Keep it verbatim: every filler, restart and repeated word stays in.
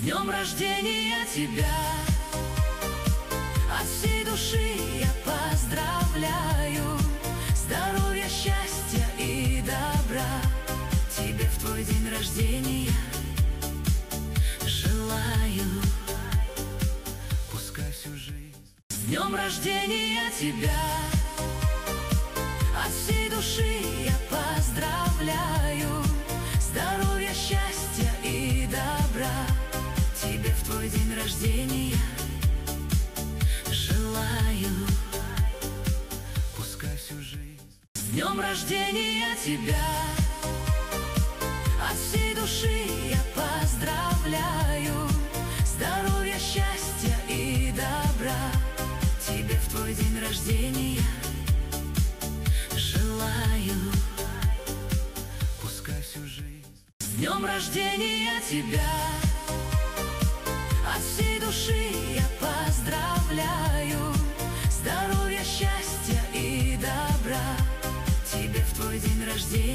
днем рождения тебя! От всей души я поздравляю, здоровья, счастья и добра тебе в твой день рождения желаю. Пускай всю жизнь с днем рождения тебя! От всей души я поздравляю, здоровья, счастья и добра тебе в твой день рождения желаю. Пускай всю жизнь с днем рождения тебя! От всей души я поздравляю, здоровья, счастья и добра тебе в твой день рождения желаю. Пускай всю жизнь с днем рождения тебя! От всей души я поздравляю, здоровья, счастья и добра тебе в твой день рождения